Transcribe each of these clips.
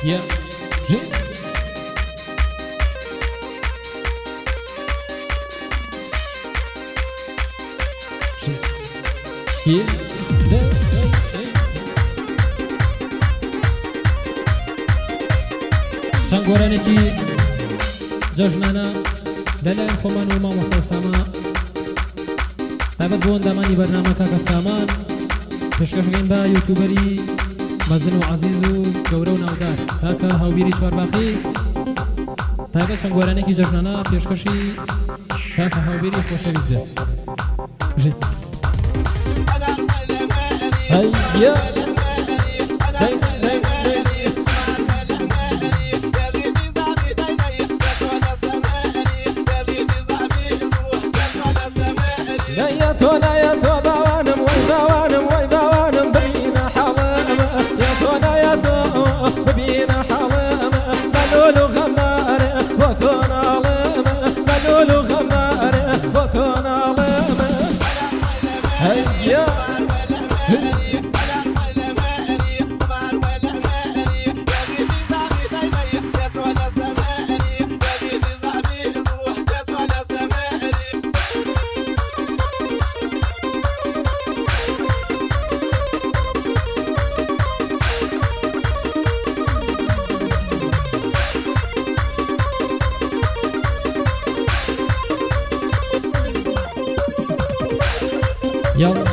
يا جي يا سانگۆرانێکی جەژنانە لەلایەن خۆمان و مامۆستا ساما تایبەت بۆ ئەندامانی بەرنامە کاکە سامان پێشکەشەکەین بە یوتیوبەری مەزن و عەزیز و گەورە و ناودار کاکە هاوبیری چوارباخی تایبەت سانگۆرانێکی جەژنانە پێشکەشی کاکە هاوبیری خۆشەویستە هەیە يلا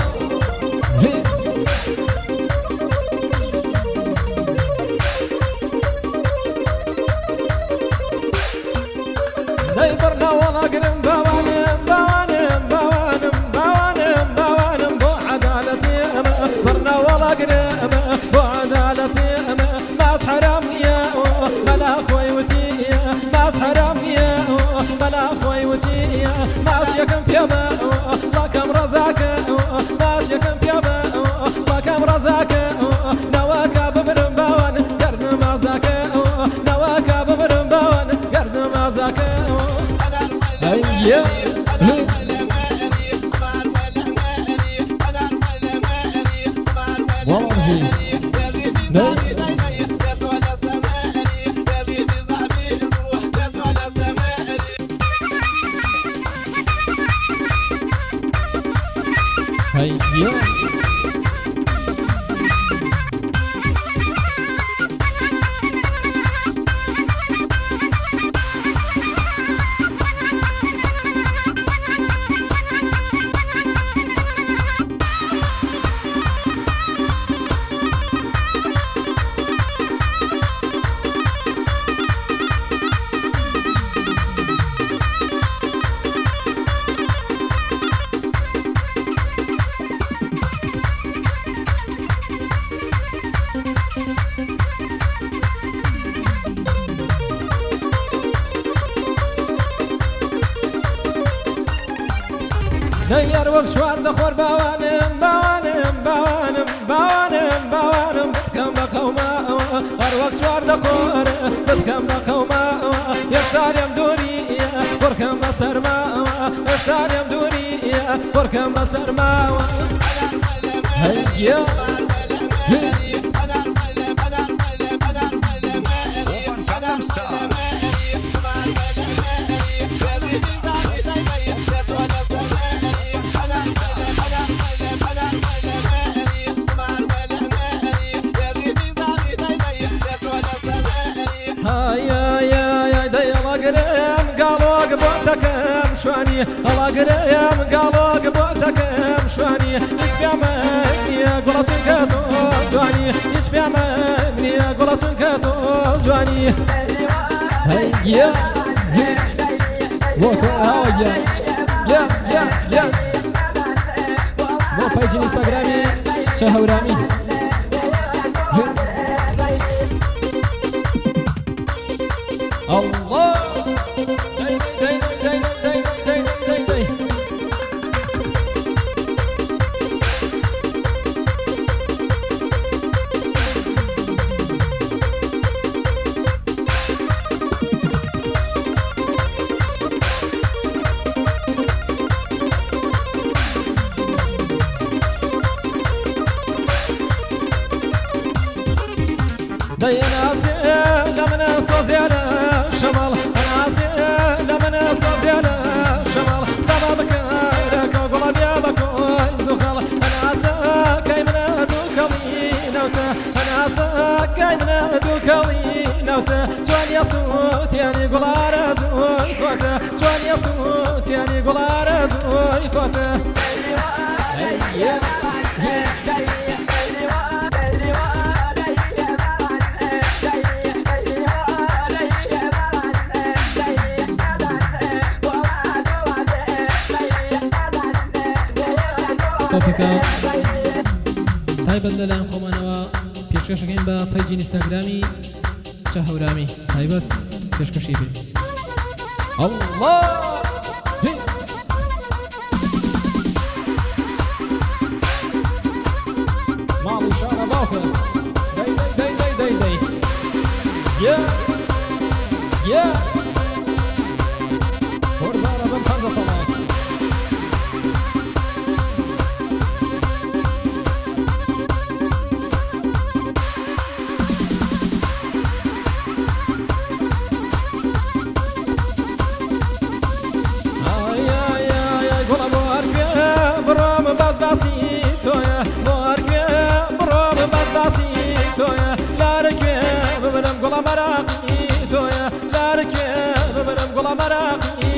دايبرنا والله قرم بوانم بوانم بوانم بوانم بوانم بو عدالتي برنا والله قرم بو عدالتي ناس حرام يا بلا خوي وتي ناس حرام يا بلا خوي وتي ناس يكم فيما لكم رزاك ناس يكم فيما لكم رزاك نواك ببرم بوان قرن مازاك نواك ببرم بوان قرن مازاك هيا والله هيا دير وقت شوار دخور بوانم بوانم بوانم بوانم بوانم بتكم بقوما وقت شوار دخور بتكم بقوما يختار يمدوني بركم بسرما يختار يمدوني بركم بسرما هيا شواني الله قريم قالوك بوتك شواني يشبع مني قولتك دواني يشبع مني قولتك دواني هيا ووتو هاويا يا وو بايجي انستغرامي شهورامي الله دينا سوزيالا شمال ناسي لمن سوزيالا شمال سببك لك قلب يا بكوي زخال ناسا كاي من دوكوي نوتا ناسا كاي من دوكوي نوتا جوان يا صوت يعني قلار زوي خوتا جوان يا صوت يعني قلار زوي خوتا سپاسەکە تایبەت لەلایەن خۆمانەوە پێشکەشەکەین بە پەیجی ئینستاگرامی چە هەورامی تایبەت پێشکەشی بێت الله ماڵی شانە باوکە دەی یە قوربانە بەم پەنجە سەڵات مراقي تويا لا ركب بنم قلا مراقي